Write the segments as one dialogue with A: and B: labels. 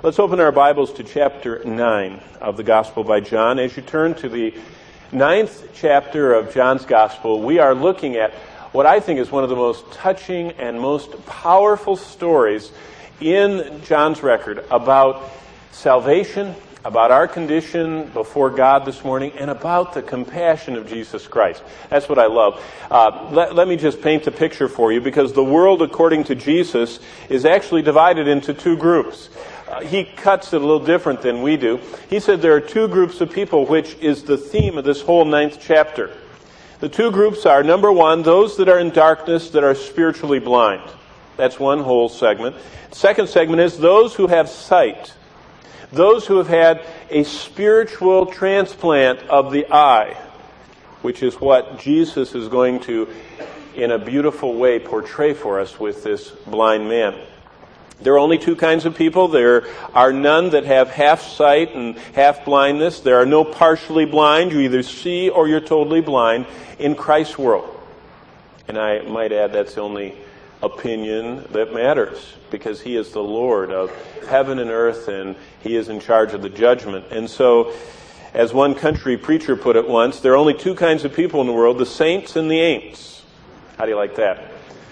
A: Let's open our Bibles to chapter 9 of the Gospel by John. As you turn to the 9th chapter of John's Gospel, we are looking at what I think is one of the most touching and most powerful stories in John's record about salvation, about our condition before God this morning, and about the compassion of Jesus Christ. That's what I love. Let me just paint a picture for you, because the world, according to Jesus, is actually divided into two groups. He cuts it a little different than we do. He said there are two groups of people, which is the theme of this whole 9th chapter. The two groups are, number one, those that are in darkness, that are spiritually blind. That's one whole segment. The second segment is those who have sight. Those who have had a spiritual transplant of the eye, which is what Jesus is going to, in a beautiful way, portray for us with this blind man. There are only two kinds of people. There are none that have half sight and half blindness. There are no partially blind. You either see or you're totally blind in Christ's world. And I might add that's the only opinion that matters, because He is the Lord of heaven and earth, and He is in charge of the judgment. And so, as one country preacher put it once, there are only two kinds of people in the world, the saints and the ain'ts. How do you like that?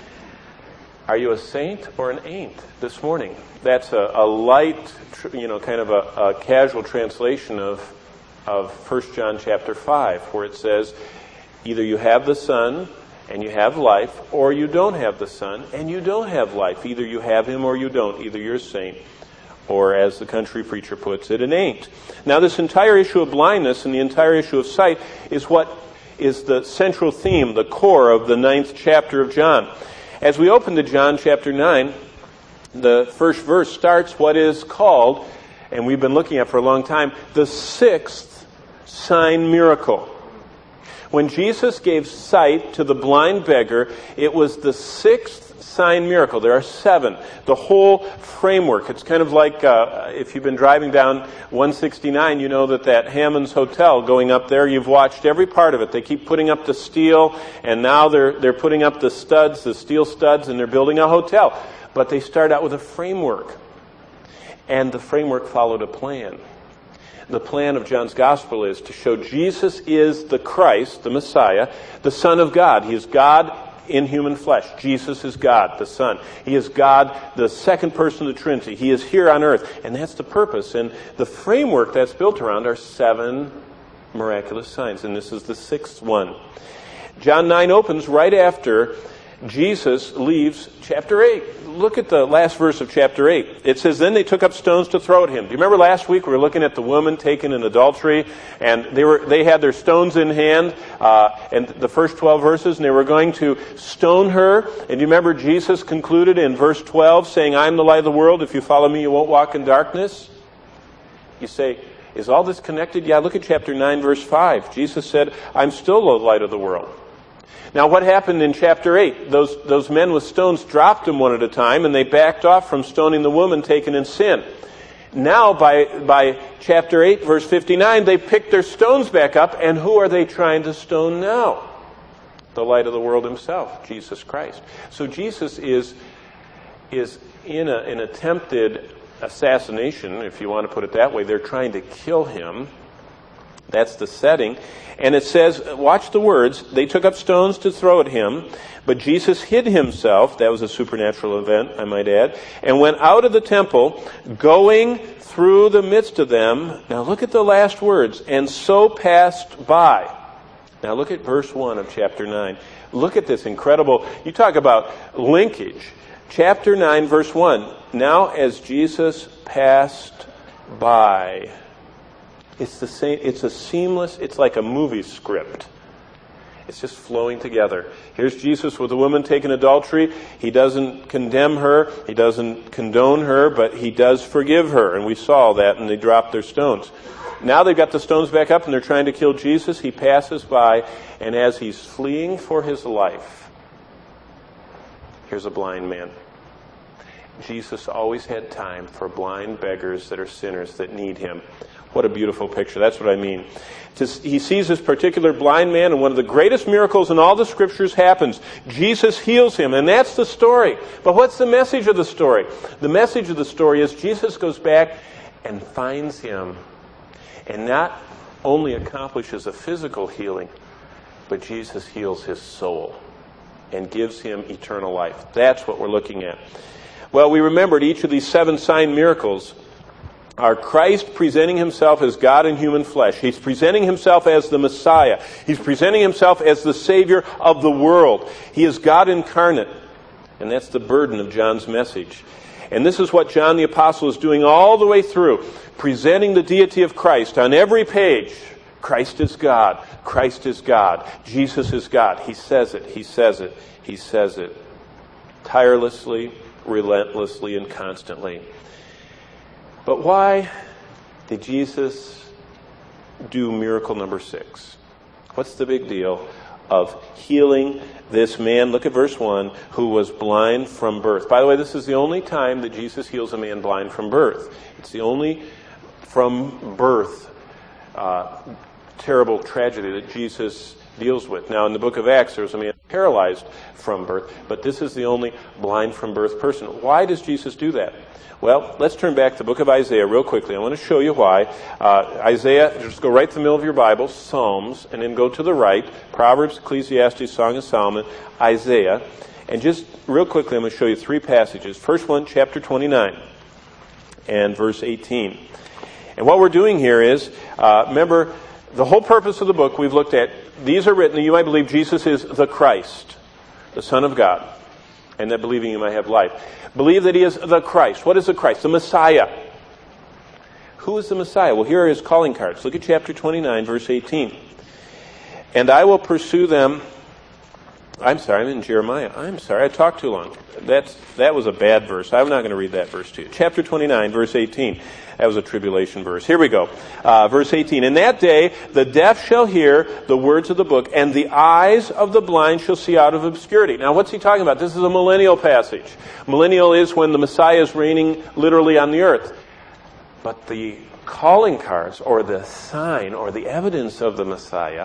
A: Are you a saint or an ain't this morning? That's a light, kind of a casual translation of 1 John chapter 5, where it says, either you have the Son and you have life, or you don't have the Son and you don't have life. Either you have Him or you don't. Either you're a saint, or as the country preacher puts it, an ain't. Now, this entire issue of blindness and the entire issue of sight is what is the central theme, the core of the 9th chapter of John. As we open to John chapter 9, the first verse starts what is called, and we've been looking at for a long time, the 6th sign miracle. When Jesus gave sight to the blind beggar, it was the 6th sign miracle. There are 7. The whole framework. It's kind of like if you've been driving down 169, you know that Hammond's Hotel going up there, you've watched every part of it. They keep putting up the steel, and now they're putting up the studs, the steel studs, and they're building a hotel. But they start out with a framework. And the framework followed a plan. The plan of John's Gospel is to show Jesus is the Christ, the Messiah, the Son of God. He is God in human flesh. Jesus is God, the Son. He is God, the second person of the Trinity. He is here on earth. And that's the purpose. And the framework that's built around are 7 miraculous signs. And this is the 6th one. John 9 opens right after Jesus leaves chapter 8. Look at the last verse of chapter 8. It says, then they took up stones to throw at him. Do you remember last week we were looking at the woman taken in adultery, and they had their stones in hand, and the first 12 verses, and they were going to stone her. And do you remember Jesus concluded in verse 12 saying, I am the light of the world. If you follow me, you won't walk in darkness. You say, is all this connected? Yeah, look at chapter 9, verse 5. Jesus said, I'm still the light of the world. Now, what happened in chapter 8? Those men with stones dropped them one at a time, and they backed off from stoning the woman taken in sin. Now, by chapter 8, verse 59, they picked their stones back up, and who are they trying to stone now? The light of the world Himself, Jesus Christ. So Jesus is in an attempted assassination, if you want to put it that way. They're trying to kill Him. That's the setting. And it says, watch the words, they took up stones to throw at Him, but Jesus hid Himself, that was a supernatural event, I might add, and went out of the temple, going through the midst of them. Now look at the last words, and so passed by. Now look at verse 1 of chapter 9. Look at this incredible, you talk about linkage. Chapter 9, verse 1. Now as Jesus passed by. It's the same. It's a seamless, it's like a movie script. It's just flowing together. Here's Jesus with a woman taken adultery. He doesn't condemn her. He doesn't condone her, but He does forgive her. And we saw that, and they dropped their stones. Now they've got the stones back up, and they're trying to kill Jesus. He passes by, and as He's fleeing for His life, here's a blind man. Jesus always had time for blind beggars that are sinners that need him. What a beautiful picture. That's what I mean. He sees this particular blind man, and one of the greatest miracles in all the Scriptures happens. Jesus heals him, and that's the story. But what's the message of the story? The message of the story is Jesus goes back and finds him, and not only accomplishes a physical healing, but Jesus heals his soul and gives him eternal life. That's what we're looking at. Well, we remembered each of these 7 sign miracles are Christ presenting himself as God in human flesh. He's presenting himself as the Messiah. He's presenting himself as the Savior of the world. He is God incarnate. And that's the burden of John's message. And this is what John the Apostle is doing all the way through, presenting the deity of Christ on every page. Christ is God. Christ is God. Jesus is God. He says it. He says it. He says it. Tirelessly, relentlessly, and constantly. But why did Jesus do miracle number 6? What's the big deal of healing this man, look at verse 1, who was blind from birth? By the way, this is the only time that Jesus heals a man blind from birth. It's the only from birth terrible tragedy that Jesus deals with. Now, in the book of Acts, there was a man paralyzed from birth, but this is the only blind from birth person. Why does Jesus do that? Well, let's turn back to the book of Isaiah real quickly. I want to show you why. Isaiah, just go right to the middle of your Bible, Psalms, and then go to the right, Proverbs, Ecclesiastes, Song of Solomon, Isaiah. And just real quickly, I'm going to show you 3 passages. First one, chapter 29 and verse 18. And what we're doing here is, remember, the whole purpose of the book we've looked at, these are written that you might believe Jesus is the Christ, the Son of God, and that believing you might have life. Believe that he is the Christ. What is the Christ? The Messiah. Who is the Messiah? Well, here are his calling cards. Look at chapter 29, verse 18. And I will pursue them. I'm sorry, I'm in Jeremiah. I'm sorry, I talked too long. That was a bad verse. I'm not going to read that verse to you. Chapter 29, verse 18. That was a tribulation verse. Here we go. Verse 18. In that day, the deaf shall hear the words of the book, and the eyes of the blind shall see out of obscurity. Now, what's he talking about? This is a millennial passage. Millennial is when the Messiah is reigning literally on the earth. But the calling cards, or the sign, or the evidence of the Messiah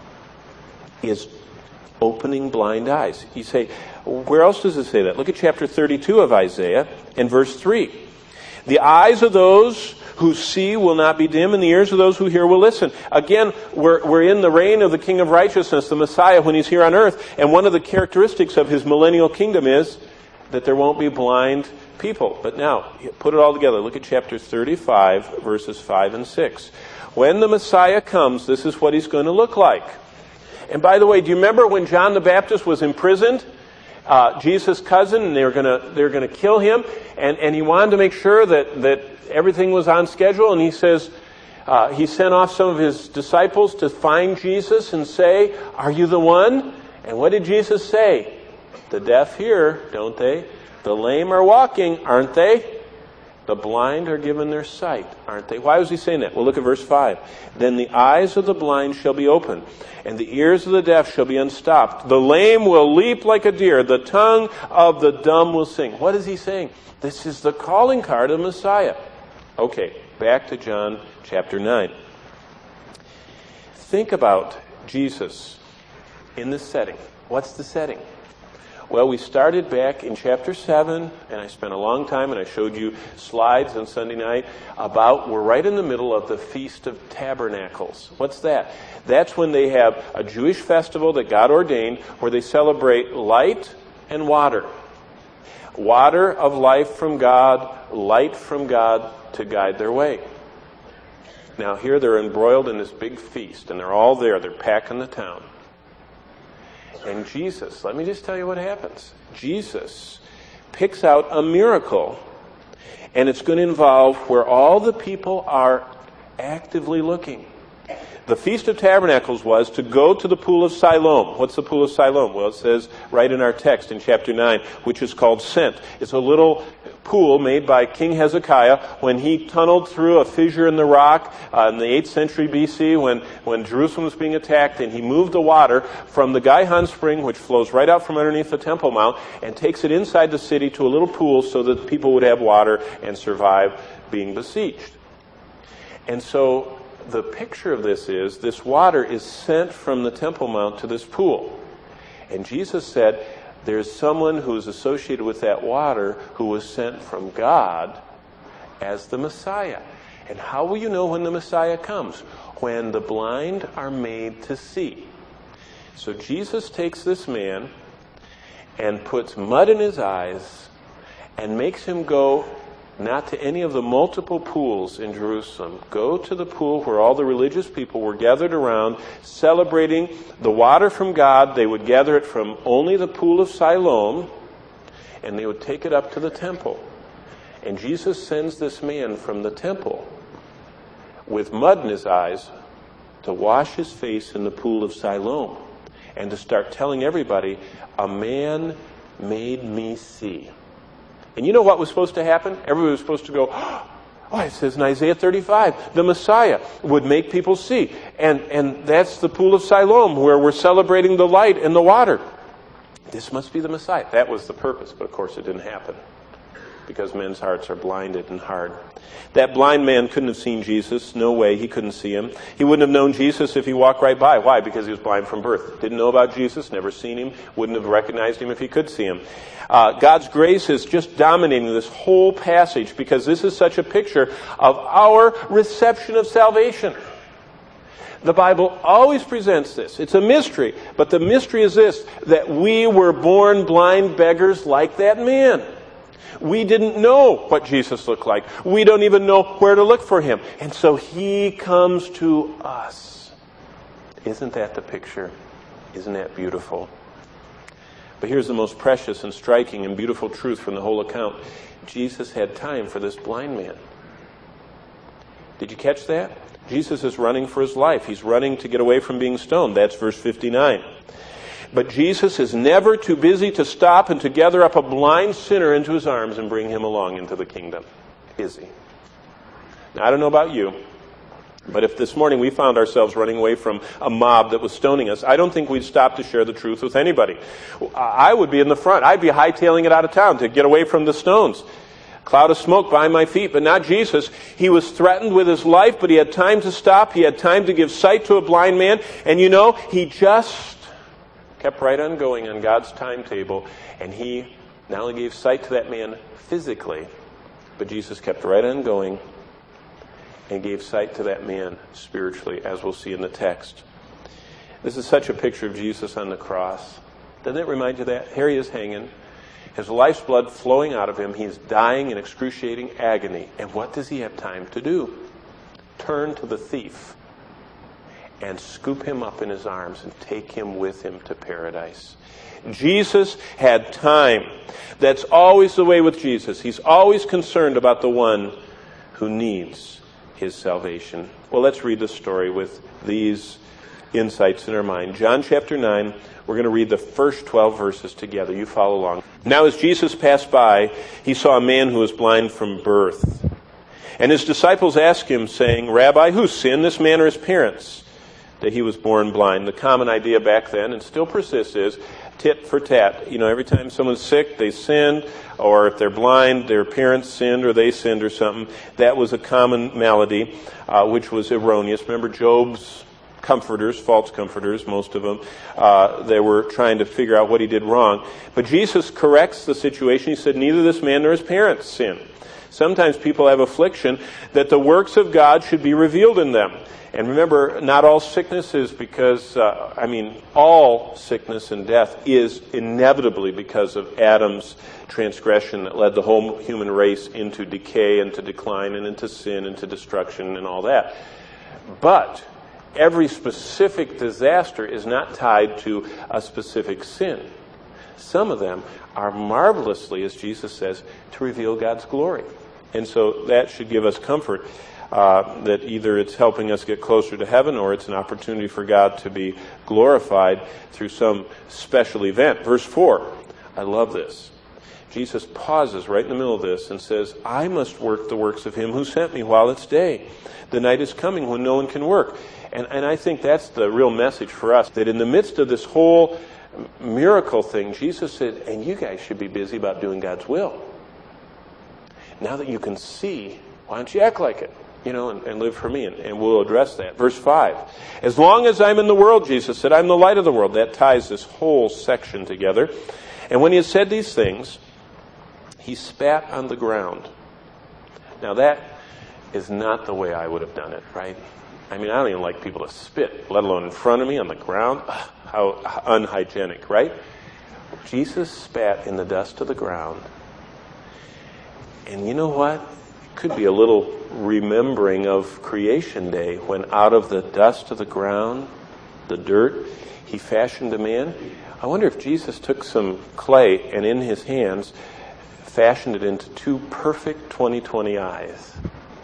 A: is opening blind eyes. You say, where else does it say that? Look at chapter 32 of Isaiah and verse 3. The eyes of those who see will not be dim, and the ears of those who hear will listen. Again, we're in the reign of the King of Righteousness, the Messiah, when he's here on earth. And one of the characteristics of his millennial kingdom is that there won't be blind people. But now, put it all together. Look at chapter 35, verses 5 and 6. When the Messiah comes, this is what he's going to look like. And by the way, do you remember when John the Baptist was imprisoned? Jesus' cousin, and they were going to kill him, and he wanted to make sure that everything was on schedule. And he says he sent off some of his disciples to find Jesus and say, "Are you the one?" And what did Jesus say? The deaf hear, don't they? The lame are walking, aren't they? The blind are given their sight, aren't they? Why was he saying that? Well, look at verse 5. Then the eyes of the blind shall be opened, and the ears of the deaf shall be unstopped. The lame will leap like a deer. The tongue of the dumb will sing. What is he saying? This is the calling card of Messiah. Okay, back to John chapter 9. Think about Jesus in this setting. What's the setting? Well, we started back in chapter 7, and I spent a long time, and I showed you slides on Sunday night about, we're right in the middle of the Feast of Tabernacles. What's that? That's when they have a Jewish festival that God ordained where they celebrate light and water. Water of life from God, light from God to guide their way. Now here they're embroiled in this big feast, and they're all there. They're packing the town. And Jesus, let me just tell you what happens. Jesus picks out a miracle, and it's going to involve where all the people are actively looking. the Feast of Tabernacles was to go to the Pool of Siloam. What's the Pool of Siloam? Well, it says right in our text in chapter 9, which is called Sent. It's a little pool made by King Hezekiah when he tunneled through a fissure in the rock in the 8th century BC when Jerusalem was being attacked, and he moved the water from the Gihon Spring, which flows right out from underneath the Temple Mount, and takes it inside the city to a little pool so that people would have water and survive being besieged. And so the picture of this is, this water is sent from the Temple Mount to this pool. And Jesus said, there's someone who's associated with that water who was sent from God as the Messiah. And how will you know when the Messiah comes? When the blind are made to see. So Jesus takes this man and puts mud in his eyes and makes him go not to any of the multiple pools in Jerusalem. Go to the pool where all the religious people were gathered around, celebrating the water from God. They would gather it from only the Pool of Siloam, and they would take it up to the temple. And Jesus sends this man from the temple with mud in his eyes to wash his face in the Pool of Siloam and to start telling everybody, a man made me see. And you know what was supposed to happen? Everybody was supposed to go, oh, it says in Isaiah 35, the Messiah would make people see. And that's the Pool of Siloam where we're celebrating the light and the water. This must be the Messiah. That was the purpose, but of course it didn't happen because men's hearts are blinded and hard. That blind man couldn't have seen Jesus. No way, he couldn't see him. He wouldn't have known Jesus if he walked right by. Why? Because he was blind from birth. Didn't know about Jesus, never seen him, wouldn't have recognized him if he could see him. God's grace is just dominating this whole passage because this is such a picture of our reception of salvation. The Bible always presents this. It's a mystery, but the mystery is this, that we were born blind beggars like that man. We didn't know what Jesus looked like. We don't even know where to look for him. And so he comes to us. Isn't that the picture? Isn't that beautiful? But here's the most precious and striking and beautiful truth from the whole account. Jesus had time for this blind man. Did you catch that? Jesus is running for his life. He's running to get away from being stoned. That's verse 59. But Jesus is never too busy to stop and to gather up a blind sinner into his arms and bring him along into the kingdom. Is he? Now, I don't know about you, but if this morning we found ourselves running away from a mob that was stoning us, I don't think we'd stop to share the truth with anybody. I would be in the front. I'd be hightailing it out of town to get away from the stones. Cloud of smoke behind my feet, but not Jesus. He was threatened with his life, but he had time to stop. He had time to give sight to a blind man. And you know, he just kept right on going on God's timetable, and he not only gave sight to that man physically, but Jesus kept right on going and gave sight to that man spiritually, as we'll see in the text. This is such a picture of Jesus on the cross. Doesn't it remind you of that? Here he is hanging, his life's blood flowing out of him. He's dying in excruciating agony. And what does he have time to do? Turn to the thief and scoop him up in his arms and take him with him to paradise. Jesus had time. That's always the way with Jesus. He's always concerned about the one who needs his salvation. Well, let's read the story with these insights in our mind. John chapter 9, we're going to read the first 12 verses together. You follow along. Now as Jesus passed by, he saw a man who was blind from birth. And his disciples asked him, saying, Rabbi, who sinned, this man or his parents, that he was born blind? The common idea back then, and still persists, is tit for tat. You know, every time someone's sick, they sinned, or if they're blind, their parents sinned or they sinned or something. That was a common malady, which was erroneous. Remember Job's comforters, false comforters, most of them, they were trying to figure out what he did wrong. But Jesus corrects the situation. He said, neither this man nor his parents sinned. Sometimes people have affliction that the works of God should be revealed in them. And remember, not all sickness is because, all sickness and death is inevitably because of Adam's transgression that led the whole human race into decay and to decline and into sin and to destruction and all that. But every specific disaster is not tied to a specific sin. Some of them are marvelously, as Jesus says, to reveal God's glory. And so that should give us comfort. that either it's helping us get closer to heaven or it's an opportunity for God to be glorified through some special event. Verse 4, I love this. Jesus pauses right in the middle of this and says, I must work the works of him who sent me while it's day. The night is coming when no one can work. And I think that's the real message for us, that in the midst of this whole miracle thing, Jesus said, and you guys should be busy about doing God's will. Now that you can see, why don't you act like it? And live for me, and we'll address that. Verse 5, as long as I'm in the world, Jesus said, I'm the light of the world. That ties this whole section together. And when he had said these things, he spat on the ground. Now that is not the way I would have done it, right? I mean, I don't even like people to spit, let alone in front of me on the ground. Ugh, how unhygienic, right? Jesus spat in the dust of the ground. And you know what? It could be a little remembering of creation day, when out of the dust of the ground, the dirt, he fashioned a man. I wonder if Jesus took some clay and in his hands fashioned it into two perfect 20/20 eyes.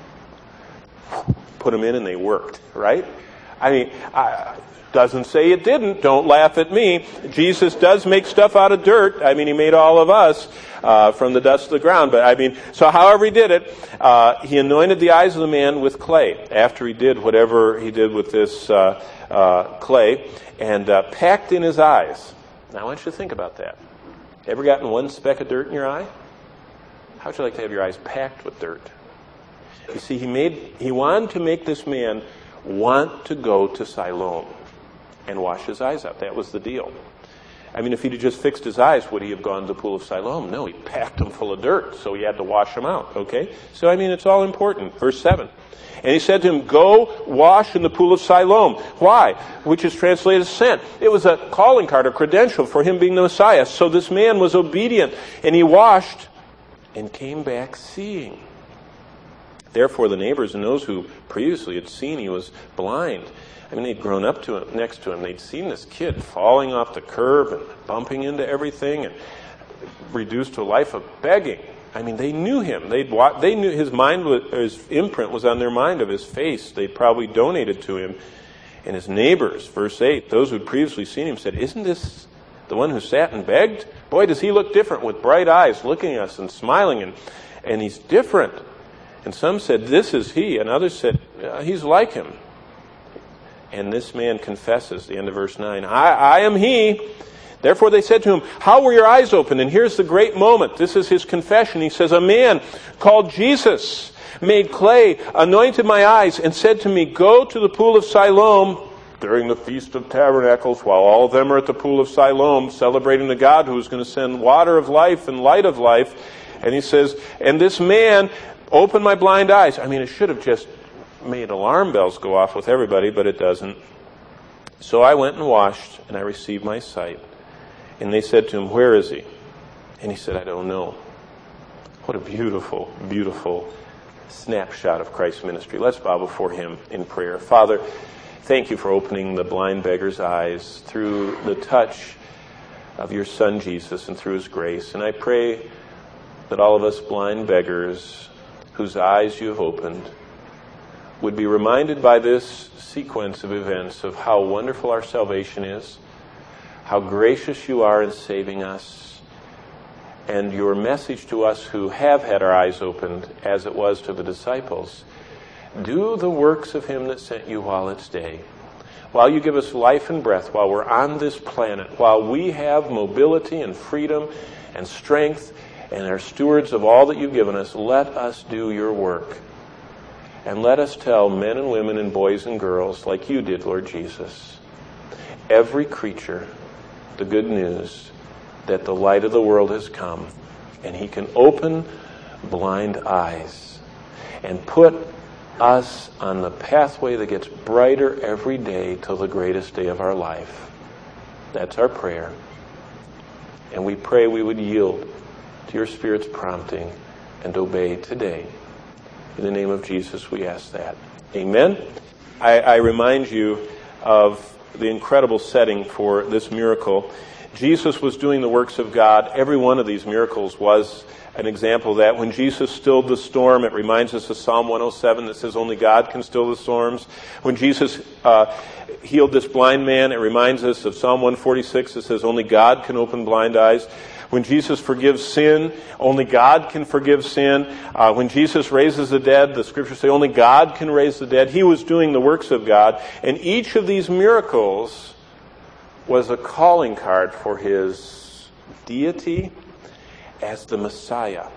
A: Put them in and they worked, right? I mean, doesn't say it didn't. Don't laugh at me. Jesus does make stuff out of dirt. I mean, he made all of us from the dust of the ground. But I mean, so however he did it, he anointed the eyes of the man with clay after he did whatever he did with this clay, and packed in his eyes. Now I want you to think about that. Ever gotten one speck of dirt in your eye? How would you like to have your eyes packed with dirt? You see, he wanted to make this man want to go to Siloam and wash his eyes out. That was the deal. I mean, if he'd have just fixed his eyes, would he have gone to the pool of Siloam? No, he packed them full of dirt, so he had to wash them out, okay? So, I mean, it's all important. Verse 7. And he said to him, go wash in the pool of Siloam. Why? Which is translated as sent. It was a calling card, a credential for him being the Messiah. So this man was obedient, and he washed and came back seeing. Therefore, the neighbors and those who previously had seen he was blind, I mean, they'd grown up to him, next to him. They'd seen this kid falling off the curb and bumping into everything and reduced to a life of begging. I mean, they knew him. They knew his mind, his imprint was on their mind of his face. They probably donated to him. And his neighbors, verse 8, those who had previously seen him said, isn't this the one who sat and begged? Boy, does he look different with bright eyes looking at us and smiling, and he's different. And some said, this is he. And others said, he's like him. And this man confesses, the end of verse 9, I am he. Therefore they said to him, how were your eyes opened? And here's the great moment. This is his confession. He says, a man called Jesus made clay, anointed my eyes, and said to me, go to the pool of Siloam during the Feast of Tabernacles, while all of them are at the pool of Siloam, celebrating the God who is going to send water of life and light of life. And he says, and this man opened my blind eyes. I mean, it should have just made alarm bells go off with everybody, but it doesn't. So I went and washed, and I received my sight. And they said to him, where is he? And he said, I don't know. What a beautiful, beautiful snapshot of Christ's ministry. Let's bow before him in prayer. Father, thank you for opening the blind beggar's eyes through the touch of your Son Jesus and through his grace. And I pray that all of us blind beggars whose eyes you have opened would be reminded by this sequence of events of how wonderful our salvation is, how gracious you are in saving us, and your message to us who have had our eyes opened, as it was to the disciples. Do the works of him that sent you while it's day. While you give us life and breath, while we're on this planet, while we have mobility and freedom and strength and are stewards of all that you've given us, let us do your work. And let us tell men and women and boys and girls, like you did, Lord Jesus, every creature, the good news that the light of the world has come, and he can open blind eyes and put us on the pathway that gets brighter every day till the greatest day of our life. That's our prayer. And we pray we would yield to your Spirit's prompting and obey today. In the name of Jesus, we ask that. Amen. I remind you of the incredible setting for this miracle. Jesus was doing the works of God. Every one of these miracles was an example of that. When Jesus stilled the storm, it reminds us of Psalm 107 that says only God can still the storms. When Jesus healed this blind man, it reminds us of Psalm 146 that says only God can open blind eyes. When Jesus forgives sin, only God can forgive sin. When Jesus raises the dead, the scriptures say only God can raise the dead. He was doing the works of God. And each of these miracles was a calling card for his deity as the Messiah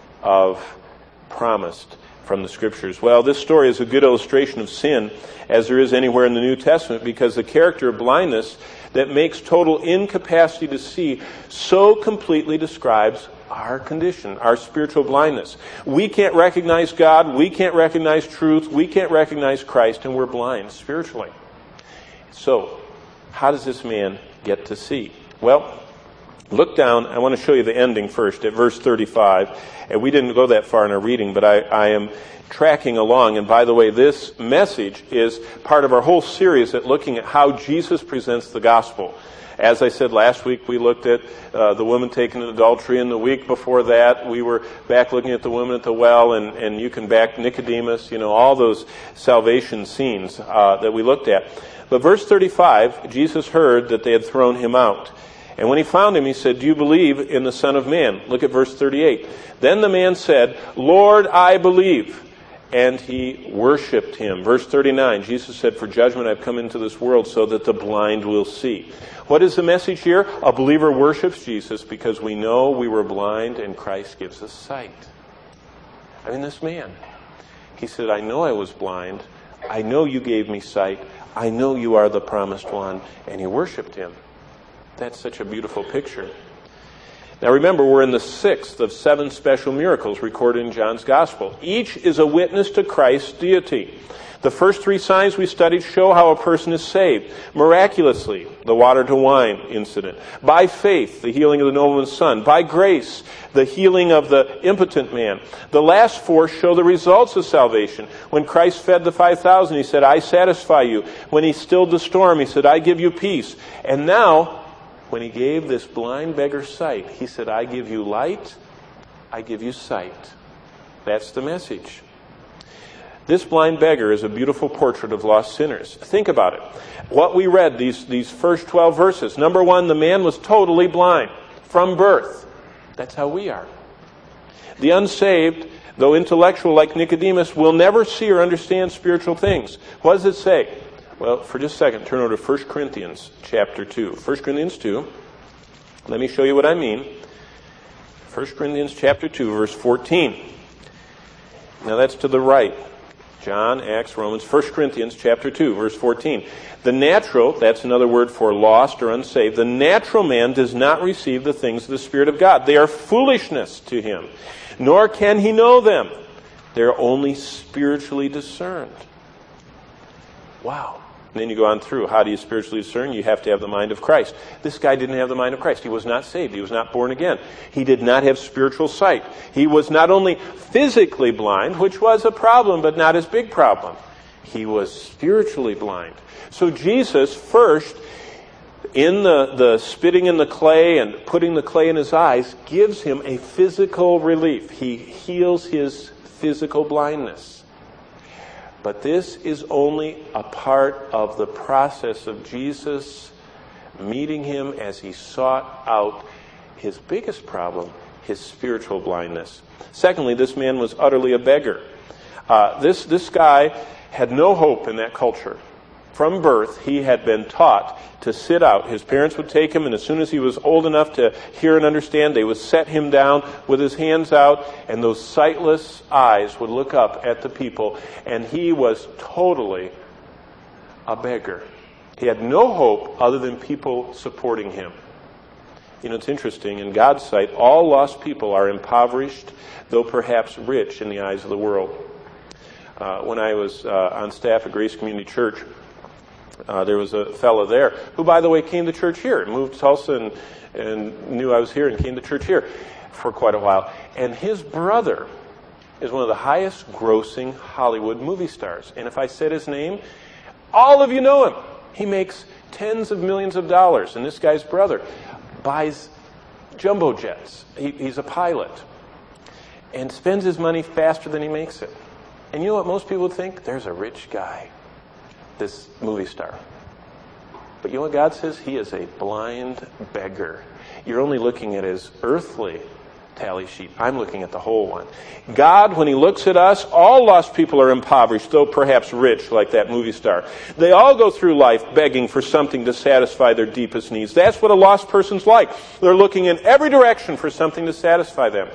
A: promised from the scriptures. Well, this story is a good illustration of sin as there is anywhere in the New Testament, because the character of blindness that makes total incapacity to see so completely describes our condition, our spiritual blindness. We can't recognize God, we can't recognize truth, we can't recognize Christ, and we're blind spiritually. So, how does this man get to see? Well, look down. I want to show you the ending first at verse 35. And we didn't go that far in our reading, but I am tracking along. And by the way, this message is part of our whole series at looking at how Jesus presents the gospel. As I said last week, we looked at the woman taken in adultery, and the week before that, we were back looking at the woman at the well, and you can back Nicodemus, all those salvation scenes that we looked at. But verse 35, Jesus heard that they had thrown him out. And when he found him, he said, "Do you believe in the Son of Man?" Look at verse 38. Then the man said, "Lord, I believe." And he worshipped him. Verse 39, Jesus said, "For judgment I've come into this world so that the blind will see." What is the message here? A believer worships Jesus because we know we were blind and Christ gives us sight. I mean, this man, he said, "I know I was blind. I know you gave me sight. I know you are the promised one." And he worshipped him. That's such a beautiful picture. Now remember, we're in the 6th of 7 special miracles recorded in John's Gospel. Each is a witness to Christ's deity. The first 3 signs we studied show how a person is saved. Miraculously, the water to wine incident. By faith, the healing of the nobleman's son. By grace, the healing of the impotent man. The last 4 show the results of salvation. When Christ fed the 5,000, he said, "I satisfy you." When he stilled the storm, he said, "I give you peace." And now, when he gave this blind beggar sight, he said, "I give you light, I give you sight." That's the message. This blind beggar is a beautiful portrait of lost sinners. Think about it. What we read, these first 12 verses. Number 1, the man was totally blind from birth. That's how we are. The unsaved, though intellectual like Nicodemus, will never see or understand spiritual things. What does it say? Well, for just a second, turn over to 1 Corinthians chapter 2. 1 Corinthians 2. Let me show you what I mean. 1 Corinthians chapter 2, verse 14. Now that's to the right. John, Acts, Romans, 1 Corinthians chapter 2, verse 14. The natural, that's another word for lost or unsaved, the natural man does not receive the things of the Spirit of God. They are foolishness to him, nor can he know them. They're only spiritually discerned. Wow. And then you go on through. How do you spiritually discern? You have to have the mind of Christ. This guy didn't have the mind of Christ. He was not saved. He was not born again. He did not have spiritual sight. He was not only physically blind, which was a problem, but not his big problem. He was spiritually blind. So Jesus first, in the spitting in the clay and putting the clay in his eyes, gives him a physical relief. He heals his physical blindness. But this is only a part of the process of Jesus meeting him as he sought out his biggest problem, his spiritual blindness. Secondly, this man was utterly a beggar. This guy had no hope in that culture. From birth, he had been taught to sit out. His parents would take him, and as soon as he was old enough to hear and understand, they would set him down with his hands out, and those sightless eyes would look up at the people, and he was totally a beggar. He had no hope other than people supporting him. You know, it's interesting. In God's sight, all lost people are impoverished, though perhaps rich in the eyes of the world. When I was on staff at Grace Community Church, there was a fellow there who, by the way, came to church here. Moved to Tulsa and knew I was here and came to church here for quite a while. And his brother is one of the highest grossing Hollywood movie stars. And if I said his name, all of you know him. He makes tens of millions of dollars. And this guy's brother, buys jumbo jets. He's a pilot. And spends his money faster than he makes it. And you know what most people would think? There's a rich guy, this movie star. But you know what God says? He is a blind beggar. You're only looking at his earthly tally sheet. I'm looking at the whole one. God, when he looks at us, all lost people are impoverished, though perhaps rich, like that movie star. They all go through life begging for something to satisfy their deepest needs. That's what a lost person's like. They're looking in every direction for something to satisfy them.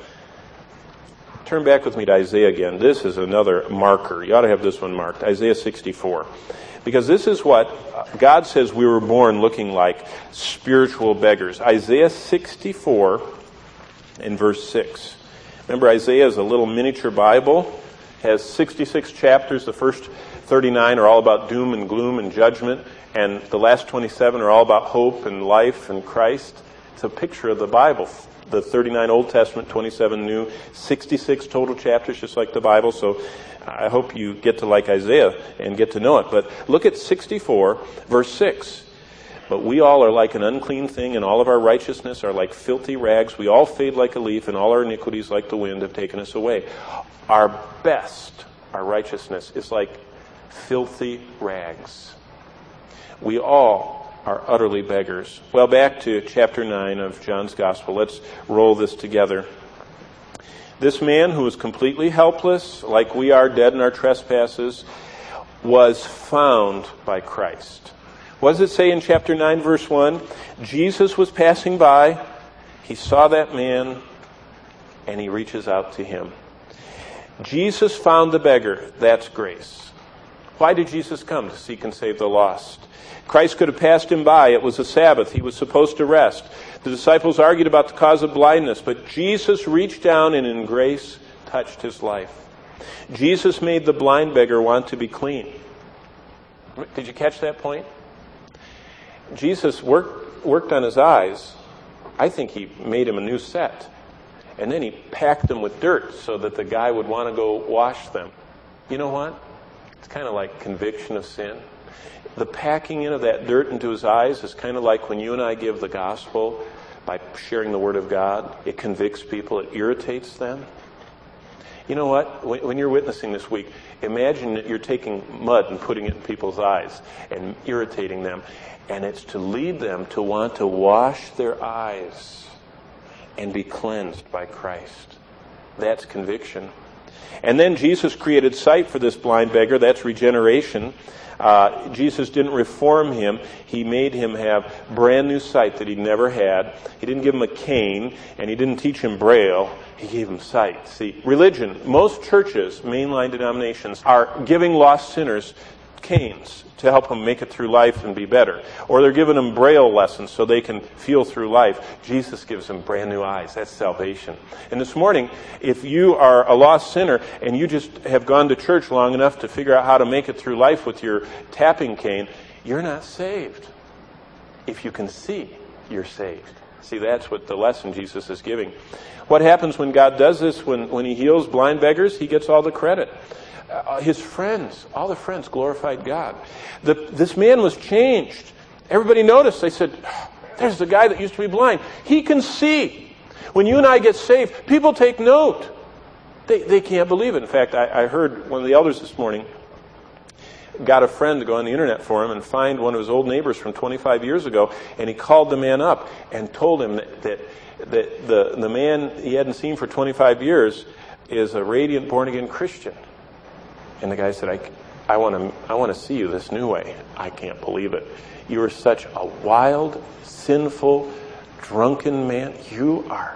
A: Turn back with me to Isaiah again. This is another marker. You ought to have this one marked. Isaiah 64. Because this is what God says we were born looking like, spiritual beggars. Isaiah 64 and verse 6. Remember, Isaiah is a little miniature Bible. Has 66 chapters. The first 39 are all about doom and gloom and judgment. And the last 27 are all about hope and life and Christ. It's a picture of the Bible. The 39 Old Testament, 27 New, 66 total chapters, just like the Bible. So I hope you get to like Isaiah and get to know it. But look at 64, verse 6. But we all are like an unclean thing, and all of our righteousness are like filthy rags. We all fade like a leaf, and all our iniquities like the wind have taken us away. Our best, our righteousness, is like filthy rags. We all are utterly beggars. Well, back to chapter 9 of John's Gospel. Let's roll this together. This man who was completely helpless, like we are, dead in our trespasses, was found by Christ. What does it say in chapter 9, verse 1? Jesus was passing by. He saw that man, and he reaches out to him. Jesus found the beggar. That's grace. Why did Jesus come? To seek and save the lost. Christ could have passed him by. It was a Sabbath. He was supposed to rest. The disciples argued about the cause of blindness, but Jesus reached down and in grace touched his life. Jesus made the blind beggar want to be clean. Did you catch that point? Jesus worked on his eyes. I think he made him a new set. And then he packed them with dirt so that the guy would want to go wash them. You know what? It's kind of like conviction of sin. The packing in of that dirt into his eyes is kind of like when you and I give the gospel by sharing the Word of God. It convicts people. It irritates them. You know what? When you're witnessing this week, imagine that you're taking mud and putting it in people's eyes and irritating them. And it's to lead them to want to wash their eyes and be cleansed by Christ. That's conviction. And then Jesus created sight for this blind beggar. That's regeneration. Jesus didn't reform him. He made him have brand new sight that he'd never had. He didn't give him a cane, and he didn't teach him Braille. He gave him sight. See, religion, most churches, mainline denominations, are giving lost sinners canes to help them make it through life and be better. Or they're giving them Braille lessons so they can feel through life. Jesus gives them brand new eyes. That's salvation. And this morning, if you are a lost sinner and you just have gone to church long enough to figure out how to make it through life with your tapping cane, you're not saved. If you can see, you're saved. See, that's what the lesson Jesus is giving. What happens when God does this, when he heals blind beggars? He gets all the credit. His friends, all the friends glorified God. This man was changed. Everybody noticed. They said, there's the guy that used to be blind. He can see. When you and I get saved, people take note. They can't believe it. In fact, I heard one of the elders this morning got a friend to go on the internet for him and find one of his old neighbors from 25 years ago, and he called the man up and told him that the man he hadn't seen for 25 years is a radiant born-again Christian. And the guy said, I want to see you this new way. I can't believe it. You are such a wild, sinful, drunken man. You are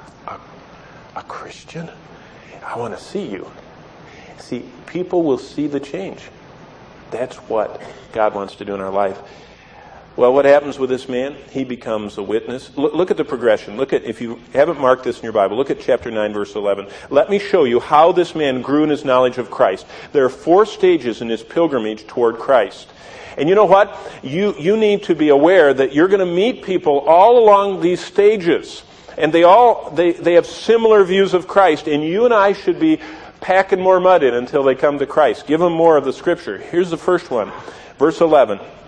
A: a Christian. I want to see you. See, people will see the change. That's what God wants to do in our life. Well, what happens with this man? He becomes a witness. Look at the progression. If you haven't marked this in your Bible, look at chapter 9, verse 11. Let me show you how this man grew in his knowledge of Christ. There are 4 stages in his pilgrimage toward Christ. And you know what? You need to be aware that you're going to meet people all along these stages. And they have similar views of Christ. And you and I should be packing more mud in until they come to Christ. Give them more of the Scripture. Here's the first one. Verse 11.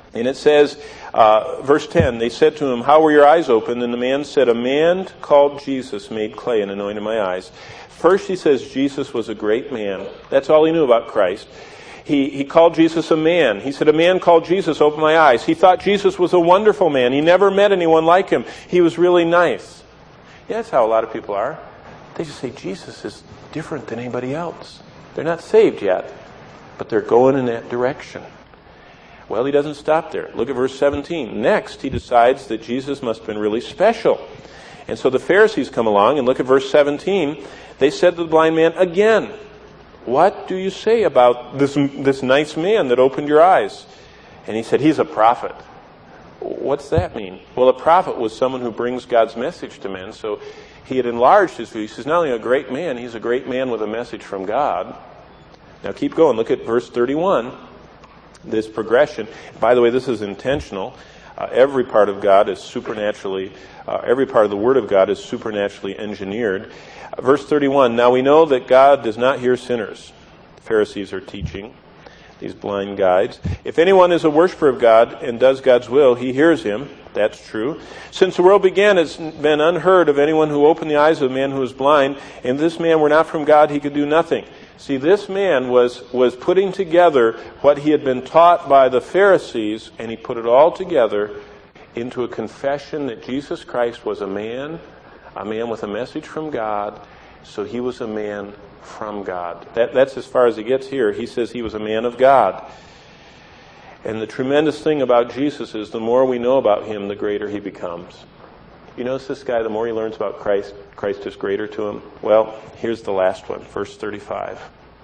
A: And it says, verse 10, they said to him, "How were your eyes opened?" And the man said, "A man called Jesus made clay and anointed my eyes." First he says Jesus was a great man. That's all he knew about Christ. He called Jesus a man. He said, "A man called Jesus opened my eyes." He thought Jesus was a wonderful man. He never met anyone like him. He was really nice. Yeah, that's how a lot of people are. They just say Jesus is different than anybody else. They're not saved yet, but they're going in that direction. Well, he doesn't stop there. Look at verse 17. Next, he decides that Jesus must have been really special. And so the Pharisees come along, and look at verse 17. They said to the blind man again, "What do you say about this nice man that opened your eyes?" And he said, "He's a prophet." What's that mean? Well, a prophet was someone who brings God's message to men. So he had enlarged his view. He says, not only a great man, he's a great man with a message from God. Now keep going. Look at verse 31. This progression. By the way, this is intentional. Every part of God is supernaturally, every part of the Word of God is supernaturally engineered. Verse 31, "Now we know that God does not hear sinners." The Pharisees are teaching, these blind guides. "If anyone is a worshiper of God and does God's will, he hears him." That's true. "Since the world began, it's been unheard of anyone who opened the eyes of a man who was blind. And if this man were not from God, he could do nothing." See, this man was putting together what he had been taught by the Pharisees, and he put it all together into a confession that Jesus Christ was a man with a message from God, so he was a man from God. That's as far as he gets here. He says he was a man of God. And the tremendous thing about Jesus is the more we know about him, the greater he becomes. You notice this guy, the more he learns about Christ, Christ is greater to him. Well, here's the last one, verse 35.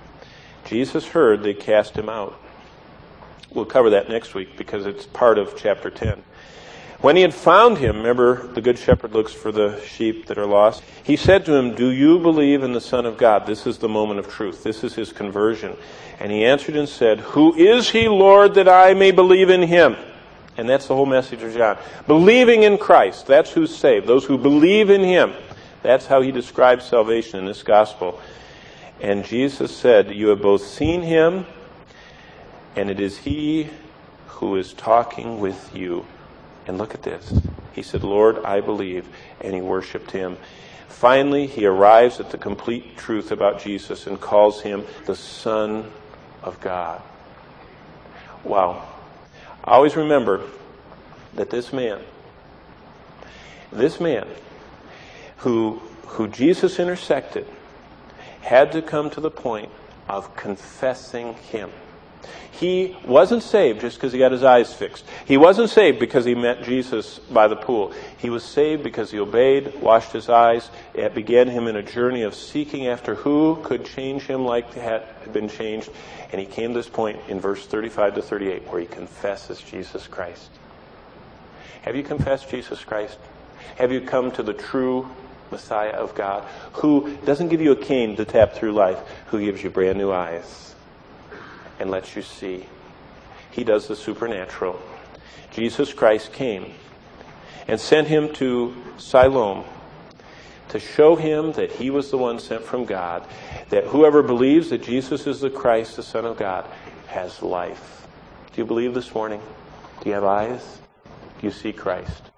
A: Jesus heard they cast him out. We'll cover that next week because it's part of chapter 10. When he had found him, remember the good shepherd looks for the sheep that are lost. He said to him, "Do you believe in the Son of God?" This is the moment of truth. This is his conversion. And he answered and said, "Who is he, Lord, that I may believe in him?" And that's the whole message of John. Believing in Christ, that's who's saved. Those who believe in him. That's how he describes salvation in this gospel. And Jesus said, "You have both seen him, and it is he who is talking with you." And look at this. He said, "Lord, I believe." And he worshiped him. Finally, he arrives at the complete truth about Jesus and calls him the Son of God. Wow. Always remember that this man who Jesus intersected had to come to the point of confessing him. He wasn't saved just because he got his eyes fixed. He wasn't saved because he met Jesus by the pool. He was saved because he obeyed, washed his eyes. It began him in a journey of seeking after who could change him like had been changed. And he came to this point in verse 35 to 38 where he confesses Jesus Christ. Have you confessed Jesus Christ? Have you come to the true Messiah of God, who doesn't give you a cane to tap through life, who gives you brand new eyes and lets you see? He does the supernatural. Jesus Christ came and sent him to Siloam to show him that he was the one sent from God, that whoever believes that Jesus is the Christ, the Son of God, has life. Do you believe this morning? Do you have eyes? Do you see Christ?